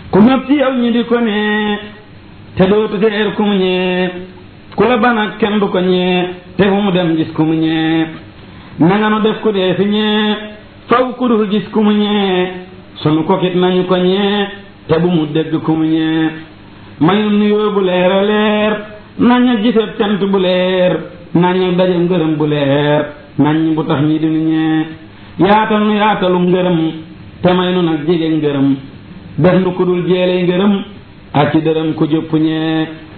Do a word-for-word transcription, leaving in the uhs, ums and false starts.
ku ñëpp ci yow ñi di ko ñee te dootu teer ku mu ñee ku la banak kenn du ko ñee te fu mu dem gis ku mu ñee na nga nu def ku dee fi ñee faw ku dul gis ku mu ñee sunu kokit nañu ko ñee te bu mu dégg ku mu ñee mayul nuyoo bu leer a leer nañu giseb cant bu leer nañu daje ngërëm bu leer nañu bu tax ñi di nu ñee yaatal nu yaatalu ngërëm te may nu nag jege ngërëm def nu ku dul jeeley ngërëm ak ci dërëm ku jëpp ñee